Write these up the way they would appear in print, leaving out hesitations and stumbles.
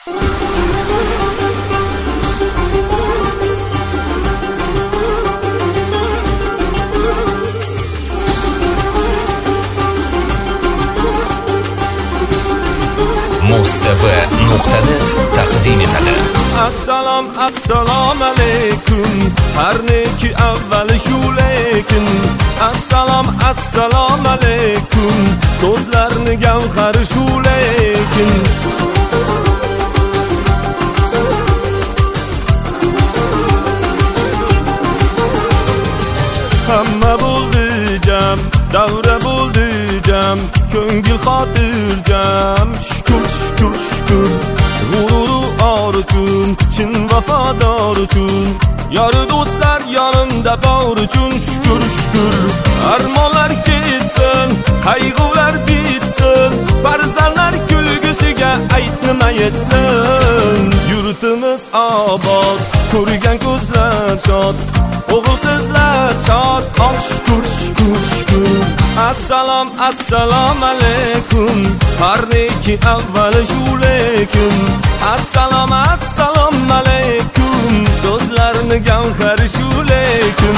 mustv.net taqdim etadi. Assalomu alaykum. Har neki avvali shu lekin. Assalomu alaykum. So'zlarni gavhari shu lekin. Hamma bo'ldi jam, davra bo'ldi jam, ko'ngil xotirjam. Shukr, shukr, shukr. G'ururu or uchun, chin vafodor uchun, yori do'stlar yonimda bor uchun shukr, shukr. Armonlar ketsin, qayg'ular bitsin, farzandlar kulgusiga ayt nima yetsin. Yurtimiz obod, ko'rgan ko'zlar shod, o'g'il qizlar shod. Oh shukr, shukr, shukr. Assalomu alaykum. Har neki avvali shu lekin. Assalomu alaykum. So'zlarni gavhari shu lekin.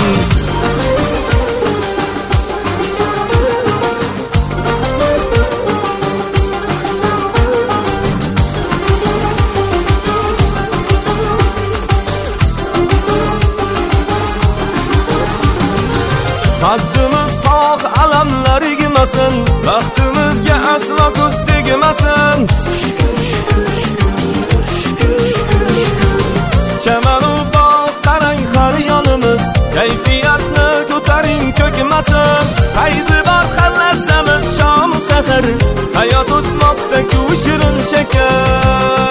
Haddimiz tog' alamlar egmasin, baxtimizga aslo ko'z tegmasin. Shukr, shukr, shukr, shukr, shukr, shukr. Chamaru bog' qarang har yonimiz, kayfiyatni ko'taring ko'kmasin. Fayzi bor xallazamiz shom sahar, hayot o'tmoqda ku shirin shakar.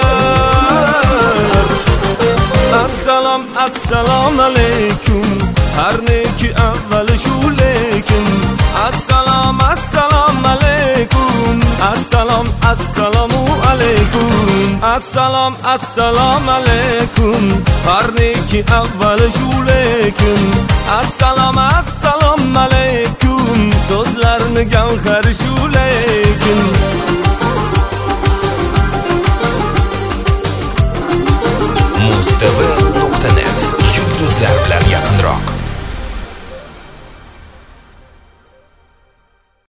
Assalomu alaykum. Har neki avvali shu lekin. Assalomu alaykum. Assalomu alaykum. Assalomu alaykum. Har neki avvali shu lekin. Assalomu alaykum. So'zlarni gavhari shu lekin. mustv.net yulduzlar bilan yaqinroq.